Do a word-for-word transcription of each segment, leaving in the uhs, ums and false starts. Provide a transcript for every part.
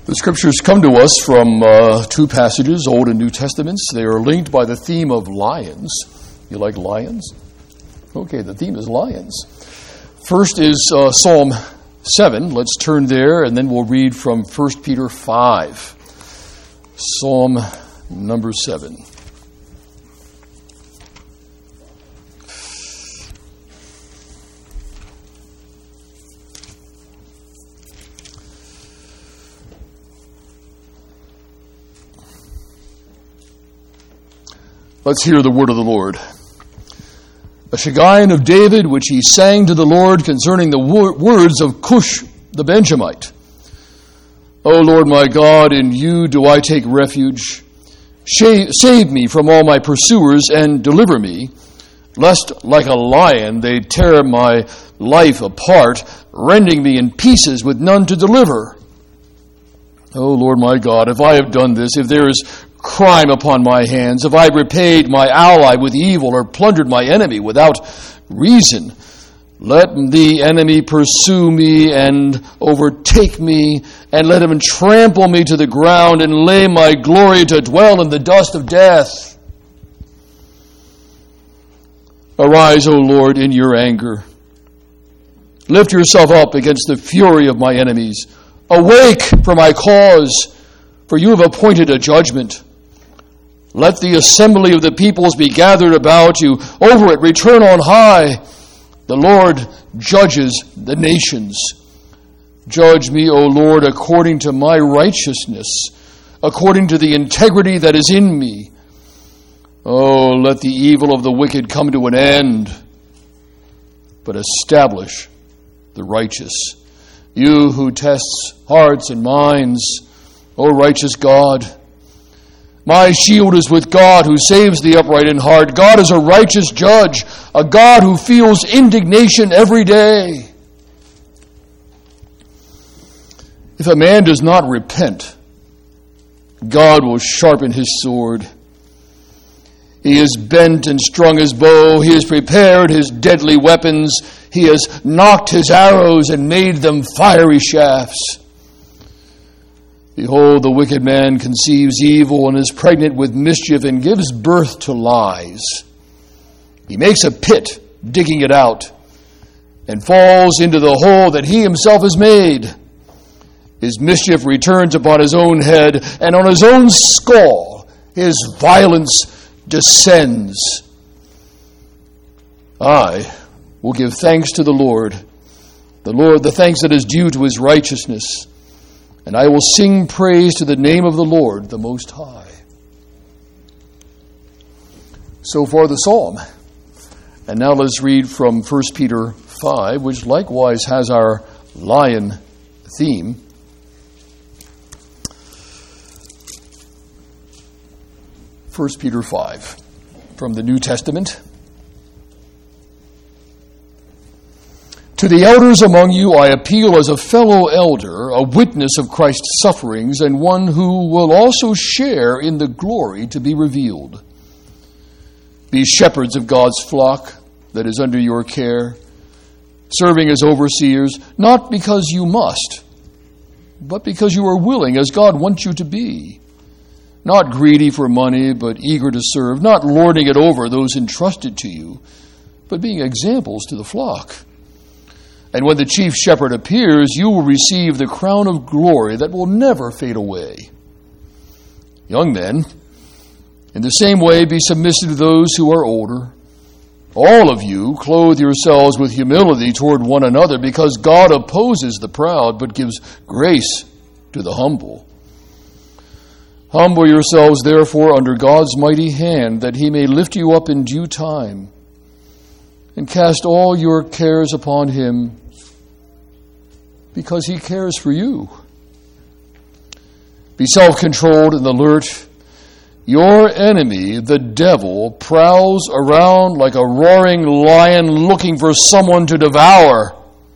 The scriptures come to us from uh, two passages, Old and New Testaments. They are linked by the theme of lions. You like lions? Okay, the theme is lions. First is uh, Psalm seven. Let's turn there, and then we'll read from First Peter five. Psalm number seven. Let's hear the word of the Lord. A Shiggaion of David, which he sang to the Lord concerning the wor- words of Cush the Benjamite. O Lord my God, in you do I take refuge. Save, save me from all my pursuers and deliver me, lest like a lion they tear my life apart, rending me in pieces with none to deliver. O Lord my God, if I have done this, if there is crime upon my hands, if I repaid my ally with evil or plundered my enemy without reason, let the enemy pursue me and overtake me, and let him trample me to the ground and lay my glory to dwell in the dust of death. Arise, O Lord, in your anger. Lift yourself up against the fury of my enemies. Awake for my cause, for you have appointed a judgment. Let the assembly of the peoples be gathered about you. Over it return on high. The Lord judges the nations. Judge me, O Lord, according to my righteousness, according to the integrity that is in me. Oh, let the evil of the wicked come to an end, but establish the righteous. You who tests hearts and minds, O righteous God. My shield is with God, who saves the upright in heart. God is a righteous judge, a God who feels indignation every day. If a man does not repent, God will sharpen his sword. He has bent and strung his bow. He has prepared his deadly weapons. He has knocked his arrows and made them fiery shafts. Behold, the wicked man conceives evil and is pregnant with mischief and gives birth to lies. He makes a pit, digging it out, and falls into the hole that he himself has made. His mischief returns upon his own head, and on his own skull his violence descends. I will give thanks to the Lord, the Lord, the thanks that is due to his righteousness. And I will sing praise to the name of the Lord, the Most High. So far the psalm. And now let's read from First Peter five, which likewise has our lion theme. First Peter five, from the New Testament. To the elders among you I appeal as a fellow elder, a witness of Christ's sufferings, and one who will also share in the glory to be revealed. Be shepherds of God's flock that is under your care, serving as overseers, not because you must, but because you are willing, as God wants you to be. Not greedy for money, but eager to serve, not lording it over those entrusted to you, but being examples to the flock. And when the chief shepherd appears, you will receive the crown of glory that will never fade away. Young men, in the same way, be submissive to those who are older. All of you clothe yourselves with humility toward one another, because God opposes the proud, but gives grace to the humble. Humble yourselves, therefore, under God's mighty hand, that he may lift you up in due time. And cast all your cares upon him, because he cares for you. Be self-controlled and alert. Your enemy, the devil, prowls around like a roaring lion looking for someone to devour.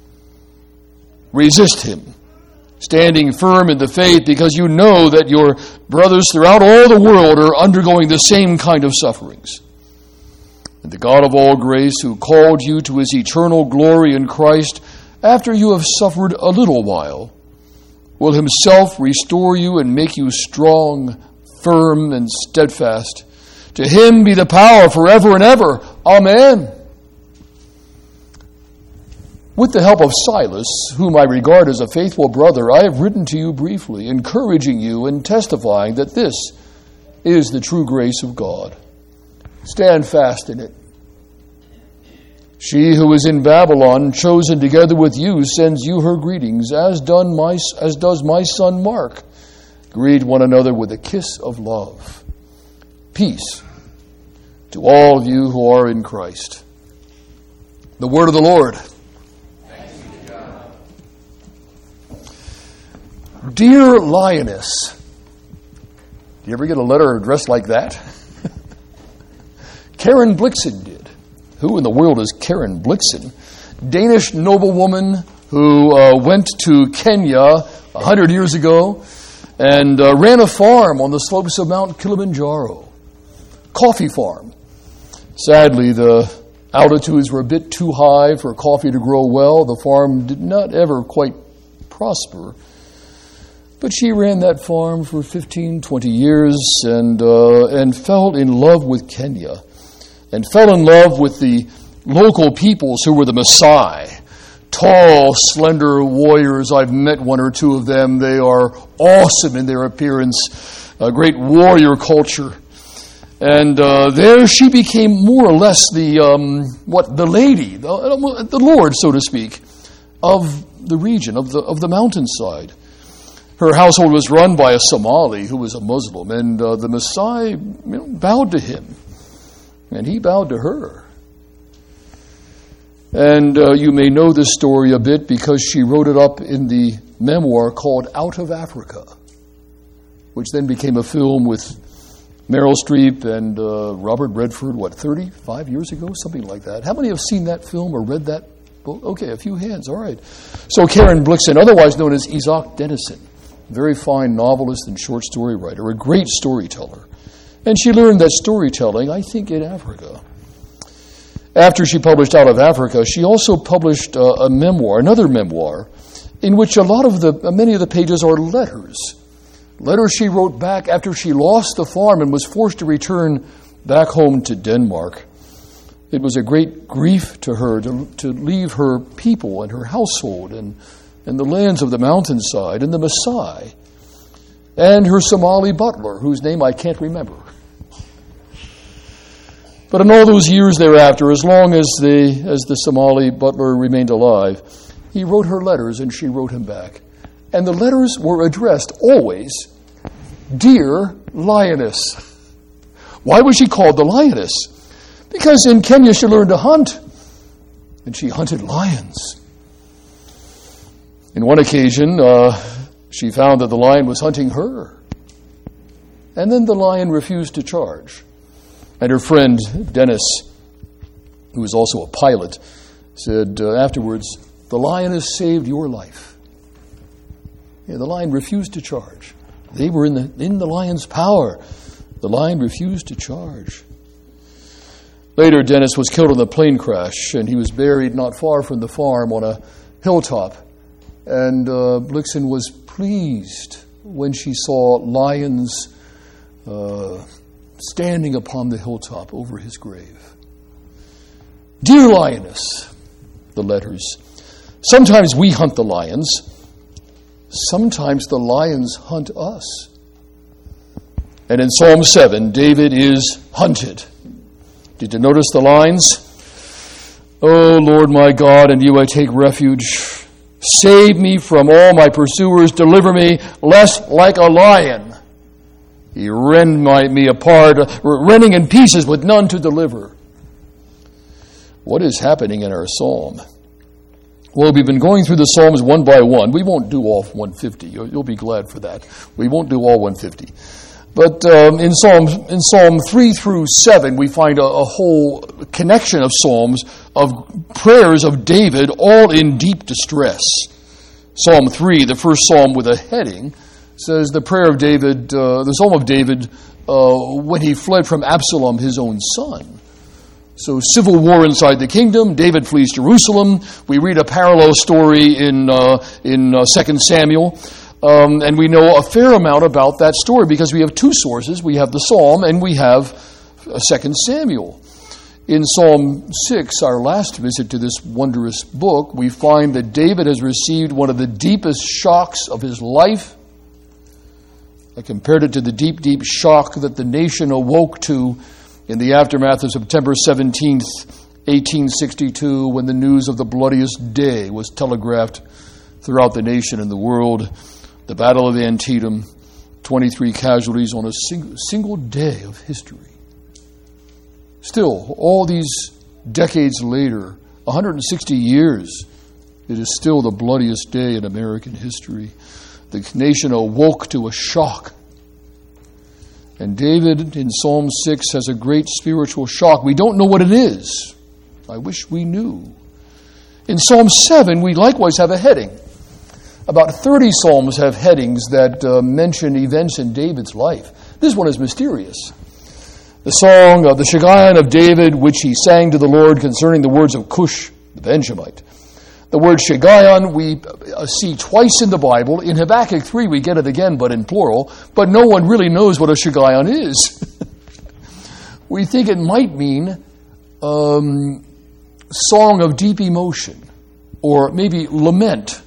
Resist him, standing firm in the faith, because you know that your brothers throughout all the world are undergoing the same kind of sufferings. And the God of all grace, who called you to his eternal glory in Christ, after you have suffered a little while, will himself restore you and make you strong, firm, and steadfast. To him be the power forever and ever. Amen. With the help of Silas, whom I regard as a faithful brother, I have written to you briefly, encouraging you and testifying that this is the true grace of God. Stand fast in it. She who is in Babylon, chosen together with you, sends you her greetings, as done my as does my son Mark. Greet one another with a kiss of love. Peace to all of you who are in Christ. The word of the Lord. Thanks be to God. Dear Lioness. Do you ever get a letter addressed like that? Karen Blixen did. Who in the world is Karen Blixen? Danish noblewoman who uh, went to Kenya a hundred years ago and uh, ran a farm on the slopes of Mount Kilimanjaro. Coffee farm. Sadly, the altitudes were a bit too high for coffee to grow well. The farm did not ever quite prosper. But she ran that farm for fifteen, twenty years and uh, and fell in love with Kenya. And fell in love with the local peoples who were the Maasai. Tall, slender warriors. I've met one or two of them. They are awesome in their appearance. A great warrior culture. And uh, there she became more or less the, um, what, the lady, the, the lord, so to speak, of the region, of the, of the mountainside. Her household was run by a Somali who was a Muslim. And uh, the Maasai you know, bowed to him. And he bowed to her. And uh, you may know this story a bit because she wrote it up in the memoir called Out of Africa, which then became a film with Meryl Streep and uh, Robert Redford, what, thirty-five years ago? Something like that. How many have seen that film or read that book? Okay, a few hands, all right. So Karen Blixen, otherwise known as Isak Dinesen, very fine novelist and short story writer, a great storyteller. And she learned that storytelling, I think, in Africa. After she published Out of Africa, she also published uh, a memoir, another memoir, in which a lot of the, many of the pages are letters. Letters she wrote back after she lost the farm and was forced to return back home to Denmark. It was a great grief to her to, to leave her people and her household and, and the lands of the mountainside and the Maasai and her Somali butler, whose name I can't remember. But in all those years thereafter, as long as the as the Somali butler remained alive, he wrote her letters and she wrote him back. And the letters were addressed always, Dear Lioness. Why was she called the Lioness? Because in Kenya she learned to hunt, and she hunted lions. In one occasion, uh, she found that the lion was hunting her. And then the lion refused to charge. And her friend, Dennis, who was also a pilot, said uh, afterwards, the lion has saved your life. Yeah, the lion refused to charge. They were in the, in the lion's power. The lion refused to charge. Later, Dennis was killed in a plane crash, and he was buried not far from the farm on a hilltop. And uh, Blixen was pleased when she saw lions uh, standing upon the hilltop over his grave. Dear Lioness, the letters. Sometimes we hunt the lions. Sometimes the lions hunt us. And in Psalm seven, David is hunted. Did you notice the lines? O Lord my God, in you I take refuge. Save me from all my pursuers. Deliver me, lest like a lion he rend my, me apart, rending in pieces with none to deliver. What is happening in our psalm? Well, we've been going through the Psalms one by one. We won't do all one fifty. You'll, you'll be glad for that. We won't do all one fifty. But um, in Psalm in Psalm three through seven, we find a, a whole connection of psalms, of prayers of David, all in deep distress. Psalm three, the first psalm with a heading, says the prayer of David, uh, the Psalm of David, uh, when he fled from Absalom, his own son. So civil war inside the kingdom. David flees Jerusalem. We read a parallel story in uh, in uh, Second Samuel. Um, and we know a fair amount about that story because we have two sources. We have the Psalm and we have Second Samuel. In Psalm six, our last visit to this wondrous book, we find that David has received one of the deepest shocks of his life. I compared it to the deep, deep shock that the nation awoke to in the aftermath of September seventeenth, eighteen sixty-two, when the news of the bloodiest day was telegraphed throughout the nation and the world. The Battle of Antietam, twenty-three casualties on a sing- single day of history. Still, all these decades later, one hundred sixty years, it is still the bloodiest day in American history. The nation awoke to a shock. And David in Psalm six has a great spiritual shock. We don't know what it is. I wish we knew. In Psalm seven, we likewise have a heading. About thirty psalms have headings that uh, mention events in David's life. This one is mysterious. The song of the Shiggaion of David, which he sang to the Lord concerning the words of Cush, the Benjamite. The word Shiggaion we see twice in the Bible. In Habakkuk three we get it again, but in plural. But no one really knows what a Shiggaion is. We think it might mean um, song of deep emotion, or maybe lament.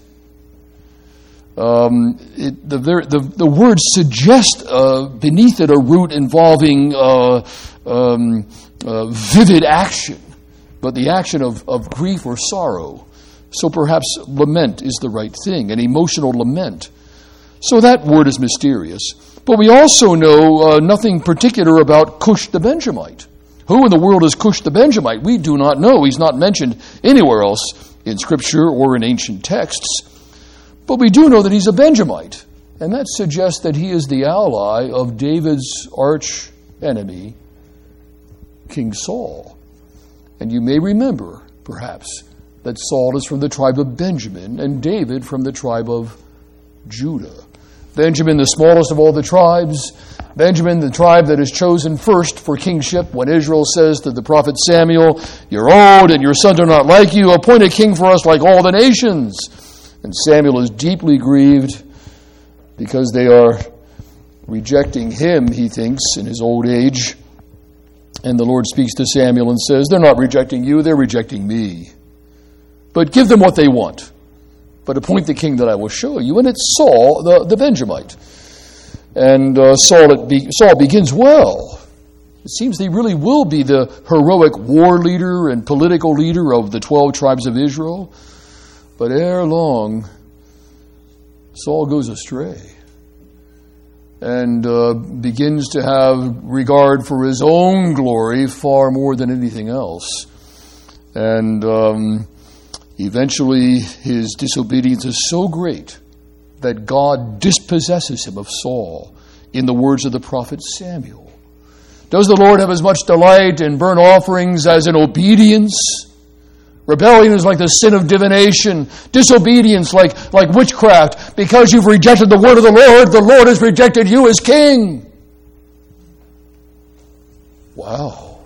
Um, it, the, the, the words suggest uh, beneath it a root involving uh, um, uh, vivid action, but the action of, of grief or sorrow. So perhaps lament is the right thing, an emotional lament. So that word is mysterious. But we also know uh, nothing particular about Cush the Benjamite. Who in the world is Cush the Benjamite? We do not know. He's not mentioned anywhere else in Scripture or in ancient texts. But we do know that he's a Benjamite, and that suggests that he is the ally of David's arch enemy, King Saul. And you may remember, perhaps, that Saul is from the tribe of Benjamin and David from the tribe of Judah. Benjamin, the smallest of all the tribes, Benjamin, the tribe that is chosen first for kingship. When Israel says to the prophet Samuel, "You're old and your sons are not like you, appoint a king for us like all the nations." And Samuel is deeply grieved because they are rejecting him, he thinks, in his old age. And the Lord speaks to Samuel and says, "They're not rejecting you, they're rejecting me. But give them what they want. But appoint the king that I will show you." And it's Saul, the, the Benjamite. And uh, Saul, it be, Saul begins well. It seems he really will be the heroic war leader and political leader of the twelve tribes of Israel. But ere long, Saul goes astray and uh, begins to have regard for his own glory far more than anything else. And um, eventually his disobedience is so great that God dispossesses him of Saul, in the words of the prophet Samuel. Does the Lord have as much delight in burnt offerings as in obedience? Rebellion is like the sin of divination. Disobedience like, like witchcraft. Because you've rejected the word of the Lord, the Lord has rejected you as king. Wow.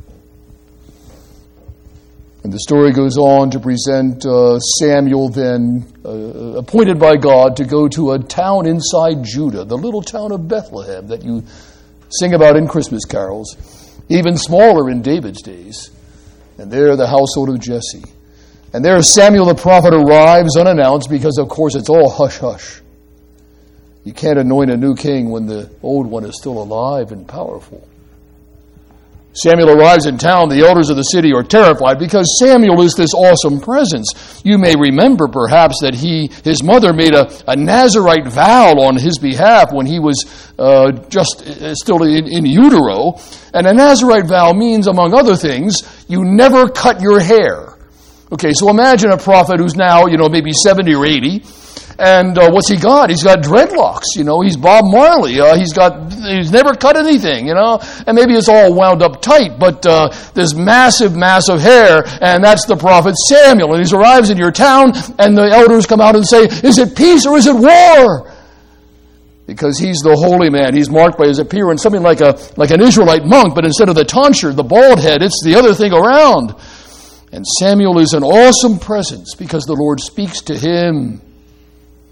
And the story goes on to present uh, Samuel then uh, appointed by God to go to a town inside Judah, the little town of Bethlehem that you sing about in Christmas carols, even smaller in David's days. And there the household of Jesse. And there Samuel the prophet arrives unannounced because, of course, it's all hush-hush. You can't anoint a new king when the old one is still alive and powerful. Samuel arrives in town. The elders of the city are terrified because Samuel is this awesome presence. You may remember, perhaps, that he, his mother made a, a Nazirite vow on his behalf when he was uh, just uh, still in, in utero. And a Nazirite vow means, among other things, you never cut your hair. Okay, so imagine a prophet who's now, you know, maybe seventy or eighty. And uh, what's he got? He's got dreadlocks, you know. He's Bob Marley. Uh, he's got, he's never cut anything, you know. And maybe it's all wound up tight, but uh, there's massive, massive hair, and that's the prophet Samuel. And he arrives in your town, and the elders come out and say, "Is it peace or is it war?" Because he's the holy man. He's marked by his appearance, something like a like an Israelite monk, but instead of the tonsure, the bald head, it's the other thing around. And Samuel is an awesome presence because the Lord speaks to him.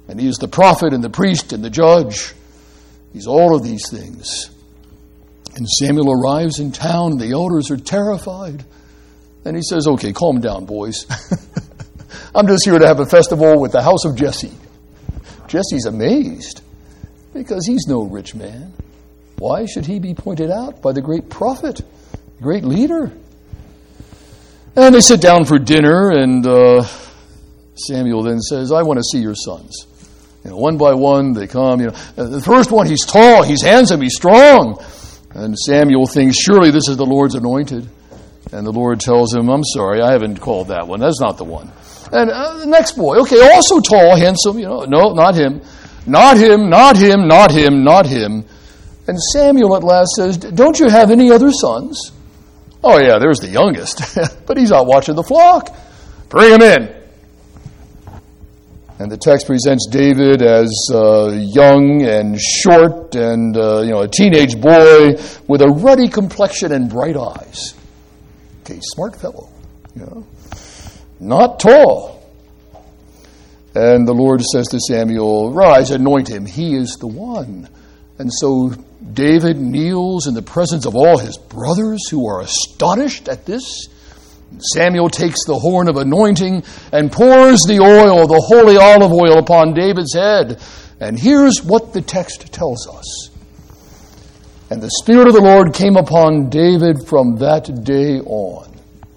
And he is the prophet and the priest and the judge. He's all of these things. And Samuel arrives in town, and the elders are terrified. And he says, okay, calm down, boys. I'm just here to have a festival with the house of Jesse. Jesse's amazed because he's no rich man. Why should he be pointed out by the great prophet, great leader? And they sit down for dinner, and uh, Samuel then says, I want to see your sons. You know, one by one, they come. You know, the first one, he's tall, he's handsome, he's strong. And Samuel thinks, surely this is the Lord's anointed. And the Lord tells him, I'm sorry, I haven't called that one. That's not the one. And uh, the next boy, okay, also tall, handsome. You know, no, not him. Not him, not him, not him, not him. And Samuel at last says, don't you have any other sons? Oh, yeah, there's the youngest. But he's out watching the flock. Bring him in. And the text presents David as uh, young and short and, uh, you know, a teenage boy with a ruddy complexion and bright eyes. Okay, smart fellow, you know. Not tall. And the Lord says to Samuel, rise, anoint him. He is the one. And so David kneels in the presence of all his brothers who are astonished at this. Samuel takes the horn of anointing and pours the oil, the holy olive oil, upon David's head. And here's what the text tells us. And the Spirit of the Lord came upon David from that day on.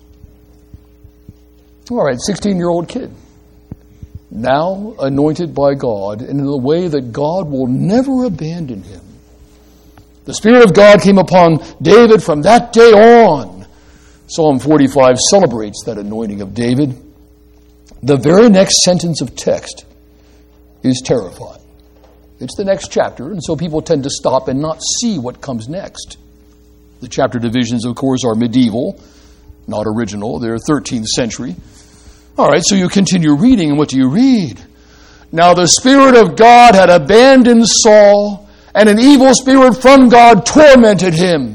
All right, sixteen-year-old kid. Now anointed by God in a way that God will never abandon him. The Spirit of God came upon David from that day on. Psalm forty-five celebrates that anointing of David. The very next sentence of text is terrifying. It's the next chapter, and so people tend to stop and not see what comes next. The chapter divisions, of course, are medieval, not original. They're thirteenth century. All right, so you continue reading, and what do you read? Now the Spirit of God had abandoned Saul, and an evil spirit from God tormented him.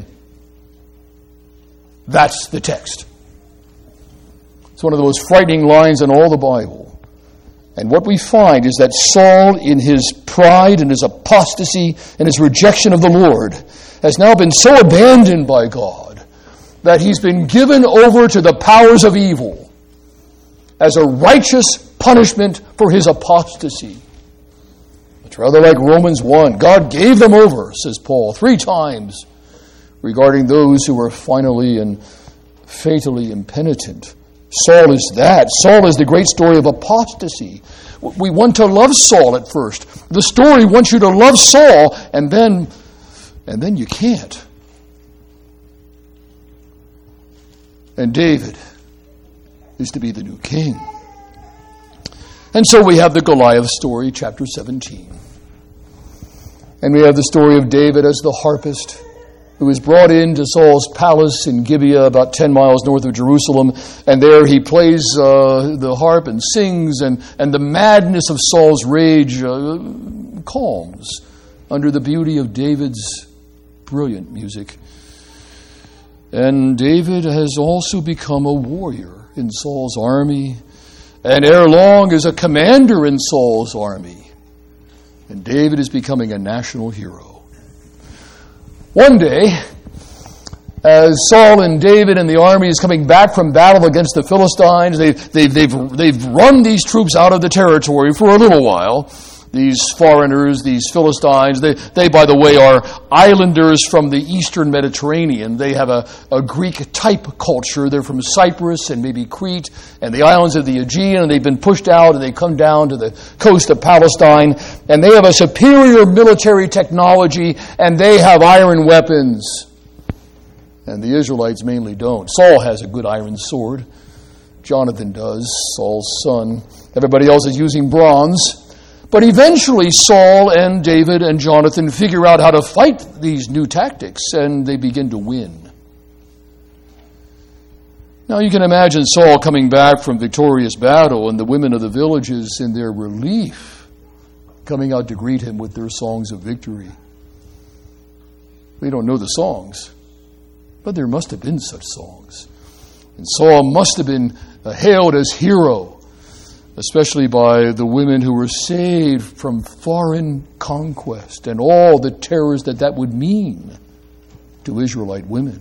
That's the text. It's one of the most frightening lines in all the Bible. And what we find is that Saul, in his pride and his apostasy and his rejection of the Lord, has now been so abandoned by God that he's been given over to the powers of evil as a righteous punishment for his apostasy. It's rather like Romans one. God gave them over, says Paul, three times regarding those who were finally and fatally impenitent. Saul is that. Saul is the great story of apostasy. We want to love Saul at first. The story wants you to love Saul, and then, and then you can't. And David is to be the new king. And so we have the Goliath story, chapter seventeen. And we have the story of David as the harpist, who is brought into Saul's palace in Gibeah, about ten miles north of Jerusalem. And there he plays uh, the harp and sings, and, and the madness of Saul's rage uh, calms under the beauty of David's brilliant music. And David has also become a warrior in Saul's army, and ere long is a commander in Saul's army. And David is becoming a national hero. One day, as Saul and David and the army is coming back from battle against the Philistines, they've, they've, they've, they've run these troops out of the territory for a little while. These foreigners, these Philistines, they, they, by the way, are islanders from the eastern Mediterranean. They have a, a Greek type culture. They're from Cyprus and maybe Crete and the islands of the Aegean, and they've been pushed out, and they come down to the coast of Palestine, and they have a superior military technology, and they have iron weapons. And the Israelites mainly don't. Saul has a good iron sword. Jonathan does, Saul's son. Everybody else is using bronze. But eventually Saul and David and Jonathan figure out how to fight these new tactics, and they begin to win. Now you can imagine Saul coming back from victorious battle, and the women of the villages in their relief coming out to greet him with their songs of victory. We don't know the songs, but there must have been such songs. And Saul must have been hailed as hero. especially by the women who were saved from foreign conquest and all the terrors that that would mean to Israelite women.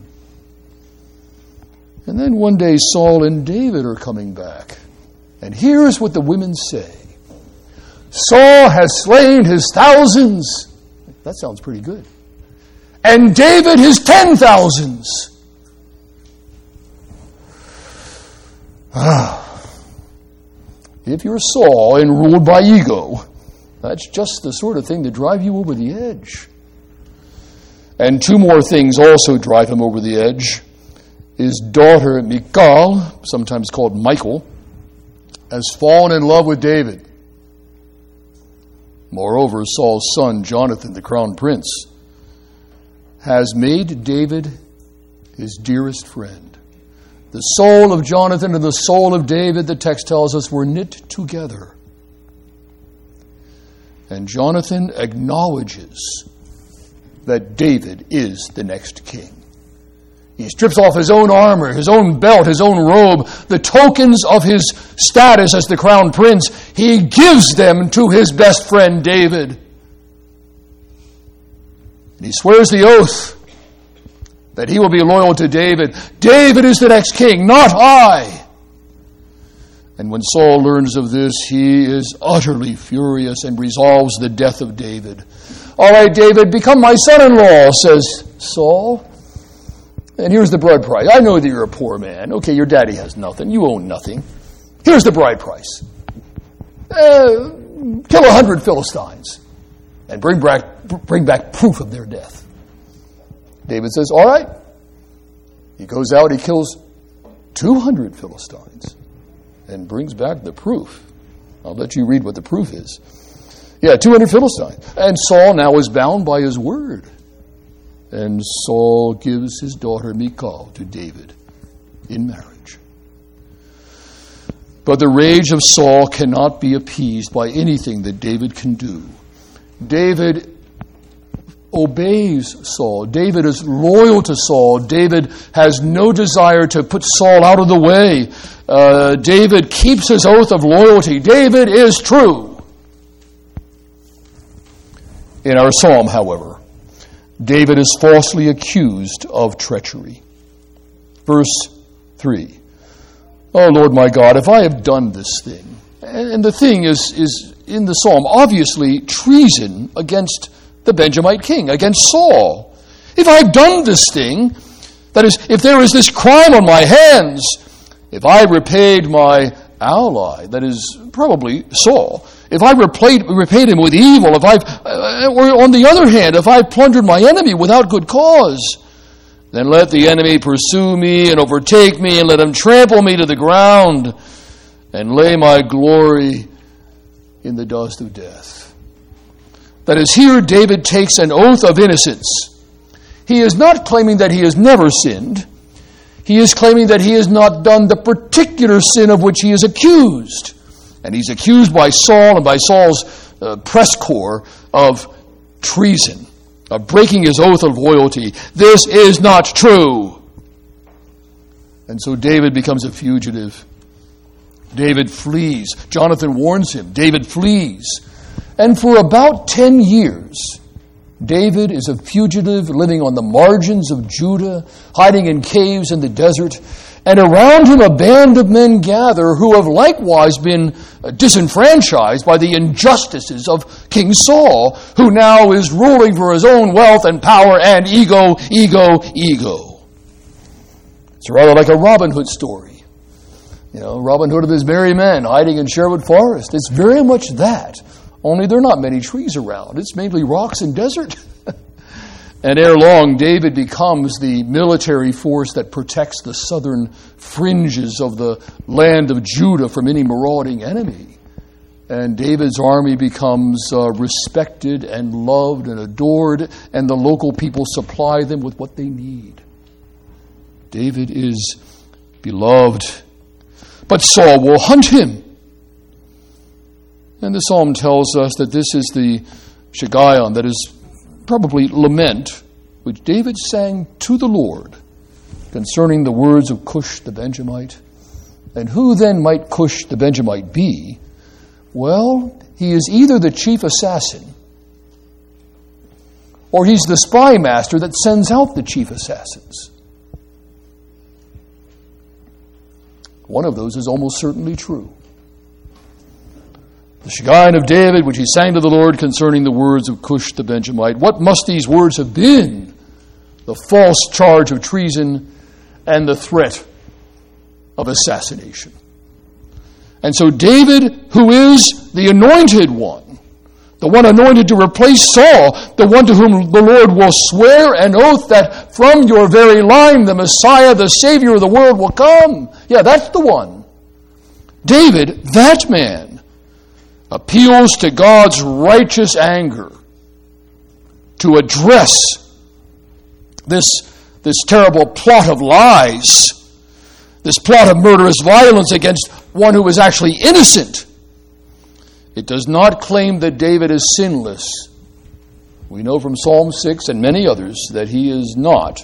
And then one day Saul and David are coming back. And here's what the women say. Saul has slain his thousands. That sounds pretty good. And David his ten thousands. Ah. If you're Saul and ruled by ego, that's just the sort of thing to drive you over the edge. And two more things also drive him over the edge. His daughter Michal, sometimes called Michal, has fallen in love with David. Moreover, Saul's son, Jonathan, the crown prince, has made David his dearest friend. The soul of Jonathan and the soul of David, the text tells us, were knit together. And Jonathan acknowledges that David is the next king. He strips off his own armor, his own belt, his own robe, the tokens of his status as the crown prince. He gives them to his best friend David. And he swears the oath that he will be loyal to David. David is the next king, not I. And when Saul learns of this, he is utterly furious and resolves the death of David. All right, David, become my son-in-law, says Saul. And here's the bride price. I know that you're a poor man. Okay, your daddy has nothing. You own nothing. Here's the bride price. Uh, kill a hundred Philistines and bring back, bring back proof of their death. David says, all right. He goes out, he kills two hundred Philistines and brings back the proof. I'll let you read what the proof is. Yeah, two hundred Philistines. And Saul now is bound by his word. And Saul gives his daughter Michal to David in marriage. But the rage of Saul cannot be appeased by anything that David can do. David obeys Saul. David is loyal to Saul. David has no desire to put Saul out of the way. Uh, David keeps his oath of loyalty. David is true. In our psalm, however, David is falsely accused of treachery. Verse three. Oh, Lord my God, if I have done this thing, and the thing is, is in the psalm, obviously treason against the Benjamite king, against Saul. If I've done this thing, that is, if there is this crime on my hands, if I repaid my ally, that is probably Saul, if I repaid, repaid him with evil, if I've, uh, or on the other hand, if I've plundered my enemy without good cause, then let the enemy pursue me and overtake me, and let him trample me to the ground, and lay my glory in the dust of death. That is, here David takes an oath of innocence. He is not claiming that he has never sinned. He is claiming that he has not done the particular sin of which he is accused. And he's accused by Saul and by Saul's uh, press corps of treason, of breaking his oath of loyalty. This is not true. And so David becomes a fugitive. David flees. Jonathan warns him. David flees. And for about ten years, David is a fugitive living on the margins of Judah, hiding in caves in the desert. And around him a band of men gather who have likewise been disenfranchised by the injustices of King Saul, who now is ruling for his own wealth and power and ego, ego, ego. It's rather like a Robin Hood story. You know, Robin Hood and his merry men hiding in Sherwood Forest. It's very much that, only there are not many trees around. It's mainly rocks and desert. And ere long, David becomes the military force that protects the southern fringes of the land of Judah from any marauding enemy. And David's army becomes uh, respected and loved and adored, and the local people supply them with what they need. David is beloved, but Saul will hunt him. And the psalm tells us that this is the Shiggaion, that is probably lament, which David sang to the Lord concerning the words of Cush the Benjamite. And who then might Cush the Benjamite be Well, he is either the chief assassin or he's the spy master that sends out the chief assassins. One of those is almost certainly true. The Shekinah of David, which he sang to the Lord concerning the words of Cush the Benjamite. What must these words have been? The false charge of treason and the threat of assassination. And so David, who is the anointed one, the one anointed to replace Saul, the one to whom the Lord will swear an oath that from your very line the Messiah, the Savior of the world, will come. Yeah, that's the one. David, that man, appeals to God's righteous anger to address this, this terrible plot of lies, this plot of murderous violence against one who is actually innocent. It does not claim that David is sinless. We know from Psalm six and many others that he is not.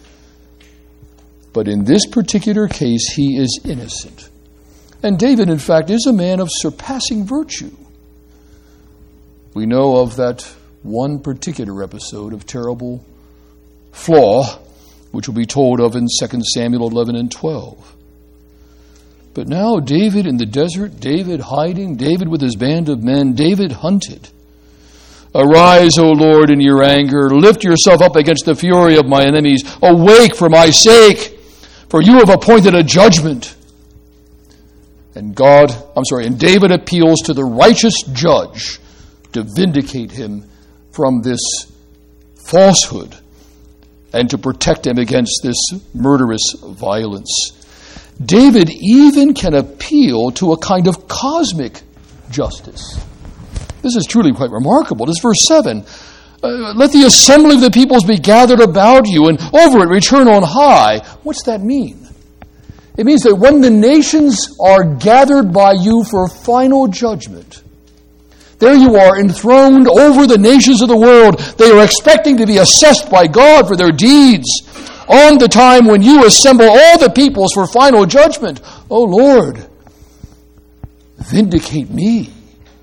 But in this particular case, he is innocent. And David, in fact, is a man of surpassing virtue. We know of that one particular episode of terrible flaw, which will be told of in Second Samuel eleven and twelve. But now David in the desert, David hiding, David with his band of men, David hunted. Arise, O Lord, in your anger. Lift yourself up against the fury of my enemies. Awake for my sake, for you have appointed a judgment. And God, I'm sorry, and David appeals to the righteous judge to vindicate him from this falsehood and to protect him against this murderous violence. David even can appeal to a kind of cosmic justice. This is truly quite remarkable. This is verse seven. Uh, Let the assembly of the peoples be gathered about you, and over it return on high. What's that mean? It means that when the nations are gathered by you for final judgment, there you are enthroned over the nations of the world. They are expecting to be assessed by God for their deeds. On the time when you assemble all the peoples for final judgment, O Lord, vindicate me.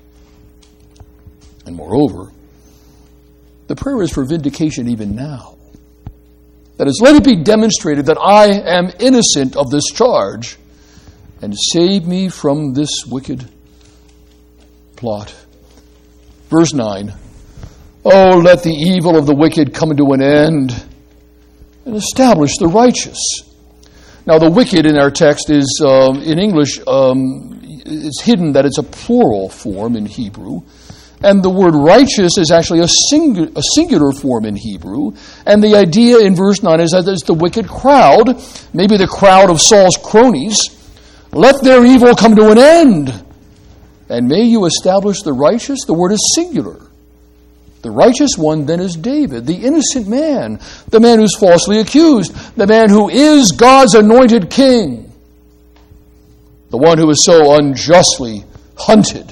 And moreover, the prayer is for vindication even now. That is, let it be demonstrated that I am innocent of this charge, and save me from this wicked plot. Verse nine, Oh, let the evil of the wicked come to an end, and establish the righteous. Now, the wicked in our text is, um, in English, um, it's hidden that it's a plural form in Hebrew. And the word righteous is actually a, singu- a singular form in Hebrew. And the idea in verse nine is that it's the wicked crowd, maybe the crowd of Saul's cronies. Let their evil come to an end. And may you establish the righteous. The word is singular. The righteous one then is David, the innocent man, the man who's falsely accused, the man who is God's anointed king, the one who is so unjustly hunted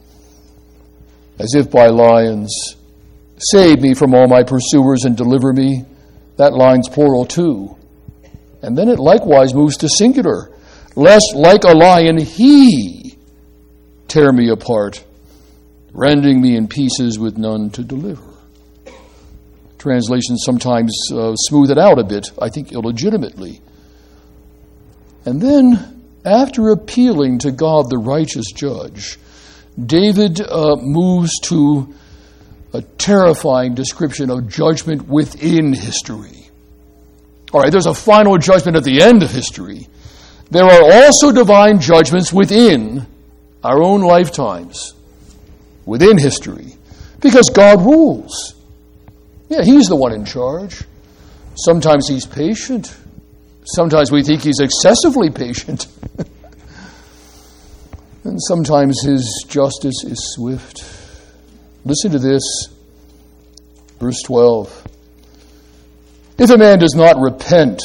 as if by lions. Save me from all my pursuers and deliver me. That line's plural too. And then it likewise moves to singular. Lest like a lion he tear me apart, rending me in pieces with none to deliver. Translations sometimes uh, smooth it out a bit, I think illegitimately. And then, after appealing to God, the righteous judge, David uh, moves to a terrifying description of judgment within history. All right, there's a final judgment at the end of history. There are also divine judgments within our own lifetimes, within history, because God rules. Yeah, He's the one in charge. Sometimes He's patient. Sometimes we think He's excessively patient. And sometimes His justice is swift. Listen to this. Verse twelve. If a man does not repent,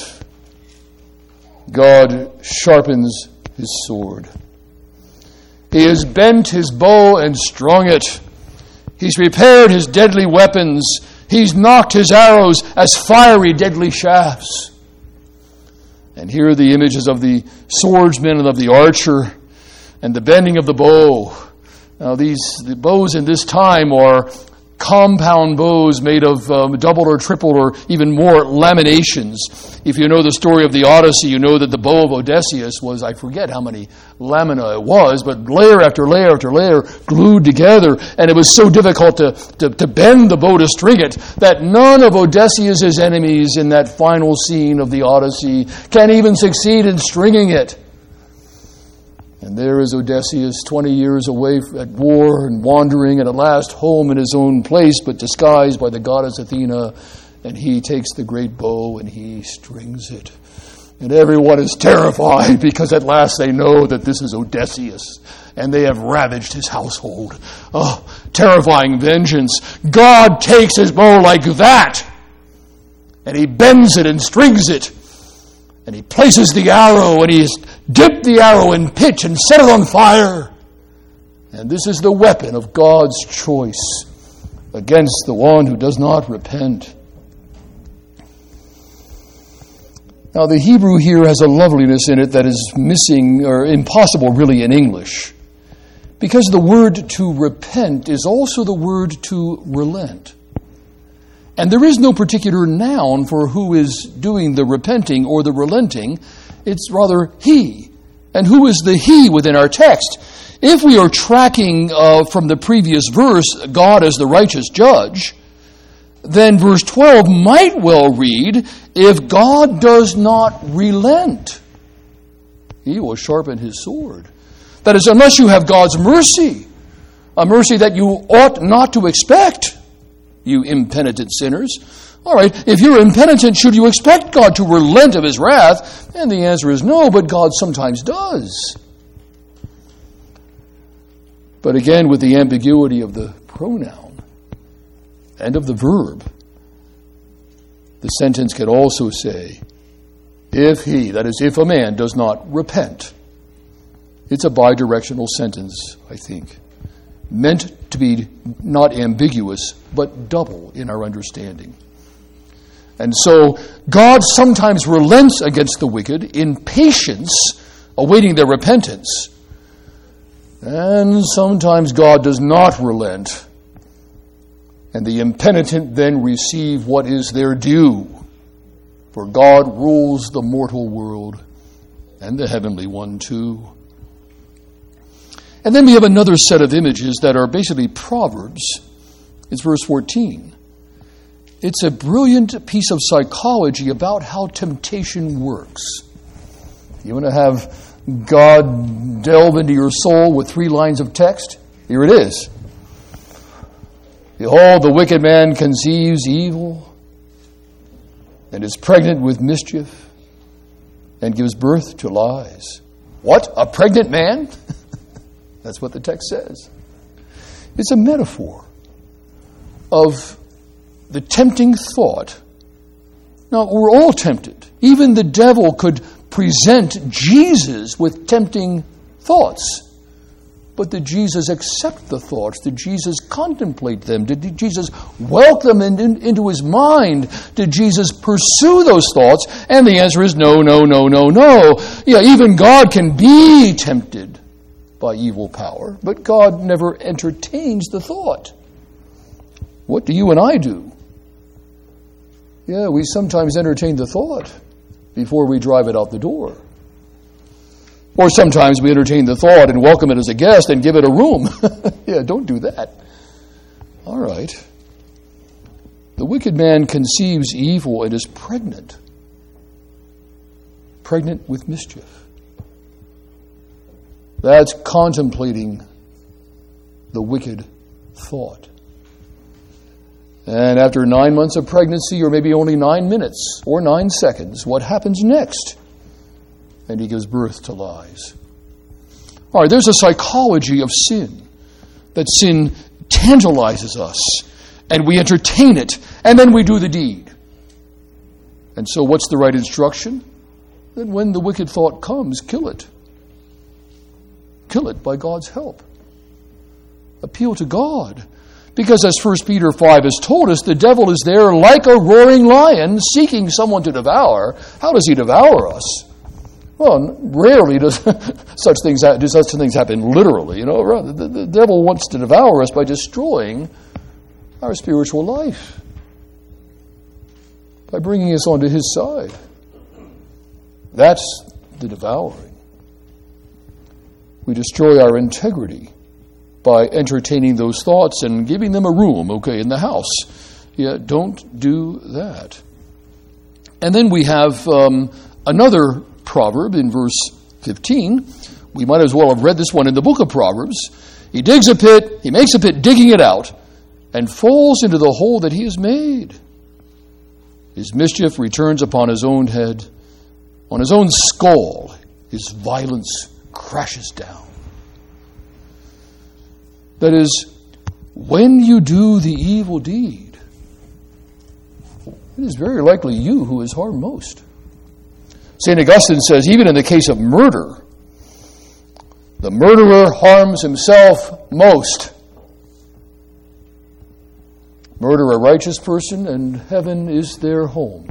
God sharpens his sword. He has bent his bow and strung it. He's prepared his deadly weapons. He's knocked his arrows as fiery, deadly shafts. And here are the images of the swordsman and of the archer, and the bending of the bow, Now, these the bows in this time are compound bows made of um, double or triple or even more laminations. If you know the story of the Odyssey, you know that the bow of Odysseus was, I forget how many lamina it was, but layer after layer after layer glued together, and it was so difficult to, to, to bend the bow to string it that none of Odysseus' enemies in that final scene of the Odyssey can even succeed in stringing it. And there is Odysseus, twenty years away at war and wandering, and at last home in his own place, but disguised by the goddess Athena. And he takes the great bow and he strings it. And everyone is terrified because at last they know that this is Odysseus. And they have ravaged his household. Oh, terrifying vengeance. God takes his bow like that. And he bends it and strings it. And he places the arrow, and he's dipped the arrow in pitch and set it on fire. And this is the weapon of God's choice against the one who does not repent. Now, the Hebrew here has a loveliness in it that is missing, or impossible really, in English. Because the word to repent is also the word to relent. And there is no particular noun for who is doing the repenting or the relenting. It's rather he. And who is the he within our text? If we are tracking uh, from the previous verse, God as the righteous judge, then verse twelve might well read, if God does not relent, he will sharpen his sword. That is, unless you have God's mercy, a mercy that you ought not to expect, you impenitent sinners. All right, if you're impenitent, should you expect God to relent of his wrath? And the answer is no, but God sometimes does. But again, with the ambiguity of the pronoun and of the verb, the sentence can also say, if he, that is, if a man does not repent. It's a bidirectional sentence, I think, meant to be not ambiguous, but double in our understanding. And so God sometimes relents against the wicked in patience, awaiting their repentance. And sometimes God does not relent, and the impenitent then receive what is their due. For God rules the mortal world and the heavenly one too. And then we have another set of images that are basically proverbs. It's verse fourteen. It's a brilliant piece of psychology about how temptation works. You want to have God delve into your soul with three lines of text? Here it is. Behold, the wicked man conceives evil and is pregnant with mischief and gives birth to lies. What? A pregnant man? That's what the text says. It's a metaphor of the tempting thought. Now, we're all tempted. Even the devil could present Jesus with tempting thoughts. But did Jesus accept the thoughts? Did Jesus contemplate them? Did Jesus welcome them in, in, into his mind? Did Jesus pursue those thoughts? And the answer is no, no, no, no, no. Yeah, even God can be tempted by evil power, but God never entertains the thought. What do you and I do? Yeah, we sometimes entertain the thought before we drive it out the door. Or sometimes we entertain the thought and welcome it as a guest and give it a room. Yeah, don't do that. All right. The wicked man conceives evil and is pregnant. Pregnant with mischief. That's contemplating the wicked thought. And after nine months of pregnancy, or maybe only nine minutes or nine seconds, what happens next? And he gives birth to lies. All right, there's a psychology of sin, that sin tantalizes us, and we entertain it, and then we do the deed. And so what's the right instruction? That when the wicked thought comes, kill it. Kill it by God's help. Appeal to God. Because as First Peter five has told us, the devil is there like a roaring lion seeking someone to devour. How does he devour us? Well, rarely does such things do such things happen literally. You know, the, the devil wants to devour us by destroying our spiritual life, by bringing us onto his side. That's the devouring. We destroy our integrity by entertaining those thoughts and giving them a room, okay, in the house. Yeah, don't do that. And then we have um, another proverb in verse fifteen. We might as well have read this one in the book of Proverbs. He digs a pit, he makes a pit, digging it out, and falls into the hole that he has made. His mischief returns upon his own head. On his own skull, his violence crashes down. That is, when you do the evil deed, it is very likely you who is harmed most. Saint Augustine says, even in the case of murder, the murderer harms himself most. Murder a righteous person, and heaven is their home.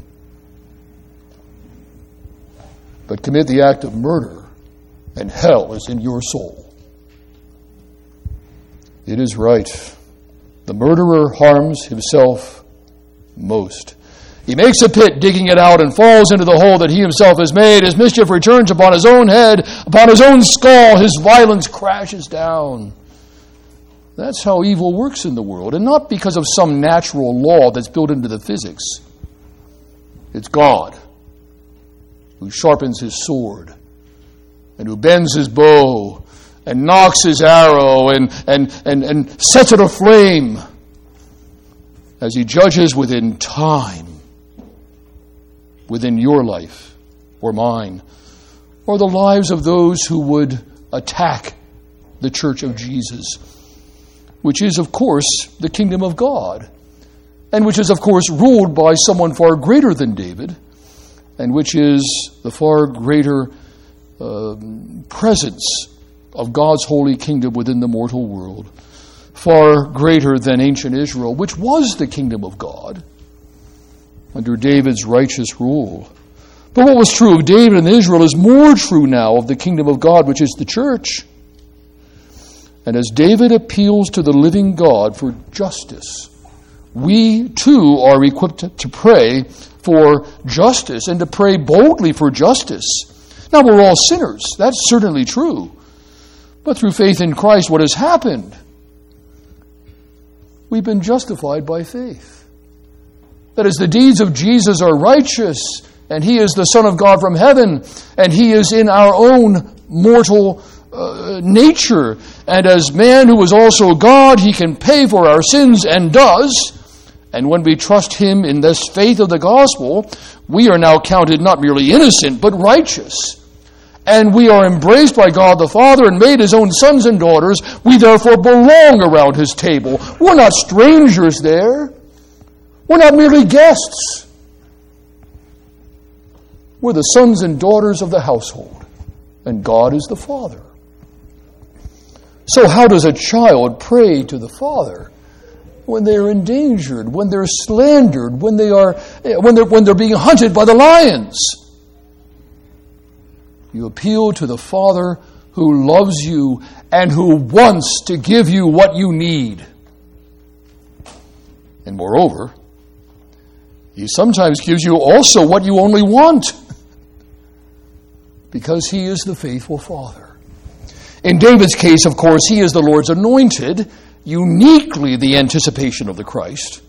But commit the act of murder, and hell is in your soul. It is right. The murderer harms himself most. He makes a pit, digging it out, and falls into the hole that he himself has made. His mischief returns upon his own head, upon his own skull. His violence crashes down. That's how evil works in the world, and not because of some natural law that's built into the physics. It's God who sharpens his sword, and who bends his bow, and knocks his arrow, and, and, and, and sets it aflame, as he judges within time, within your life, or mine, or the lives of those who would attack the Church of Jesus, which is, of course, the kingdom of God, and which is, of course, ruled by someone far greater than David, and which is the far greater uh, presence of God's holy kingdom within the mortal world, far greater than ancient Israel, which was the kingdom of God under David's righteous rule. But what was true of David and Israel is more true now of the kingdom of God, which is the church. And as David appeals to the living God for justice, we too are equipped to pray for justice and to pray boldly for justice. Now, we're all sinners. That's certainly true. But through faith in Christ, what has happened? We've been justified by faith. That is, the deeds of Jesus are righteous, and he is the Son of God from heaven, and he is in our own mortal uh, nature. And as man who is also God, he can pay for our sins and does. And when we trust him in this faith of the gospel, we are now counted not merely innocent, but righteous. And we are embraced by God the Father and made his own sons and daughters. We therefore belong around his table. We're not strangers there. We're not merely guests. We're the sons and daughters of the household, and God is the Father. So how does a child pray to the Father when they're endangered, when they're slandered, when they are when they're when they're being hunted by the lions? You appeal to the Father who loves you and who wants to give you what you need. And moreover, he sometimes gives you also what you only want, because he is the faithful Father. In David's case, of course, he is the Lord's anointed, uniquely the anticipation of the Christ.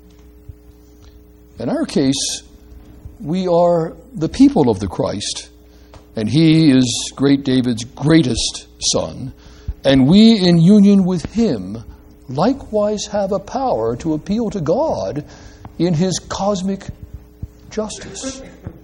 In our case, we are the people of the Christ, and he is great David's greatest son, and we, in union with him, likewise have a power to appeal to God in his cosmic justice.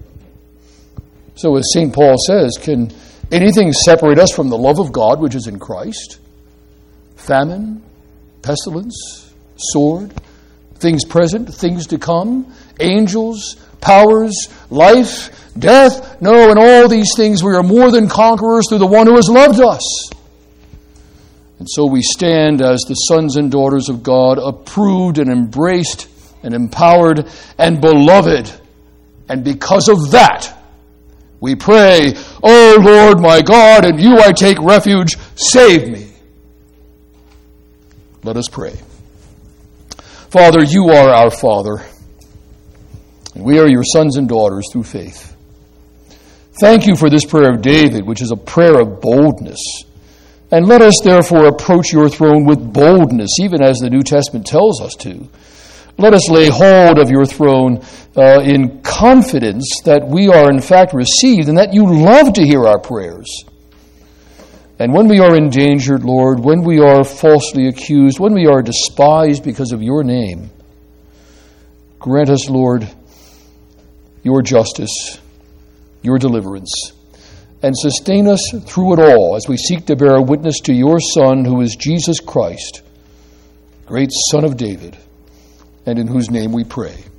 So as Saint Paul says, can anything separate us from the love of God which is in Christ? Famine, pestilence, sword, things present, things to come, angels, powers, life, death? No, in all these things we are more than conquerors through the one who has loved us. And so we stand as the sons and daughters of God, approved and embraced and empowered and beloved. And because of that, We pray, O Lord my God, in you I take refuge, save me. Let us pray. Father, you are our Father, and we are your sons and daughters through faith. Thank you for this prayer of David, which is a prayer of boldness. And let us therefore approach your throne with boldness, even as the New Testament tells us to. Let us lay hold of your throne uh, in confidence that we are in fact received and that you love to hear our prayers. And when we are endangered, Lord, when we are falsely accused, when we are despised because of your name, grant us, Lord, your justice, your deliverance, and sustain us through it all as we seek to bear witness to your Son, who is Jesus Christ, great Son of David, and in whose name we pray.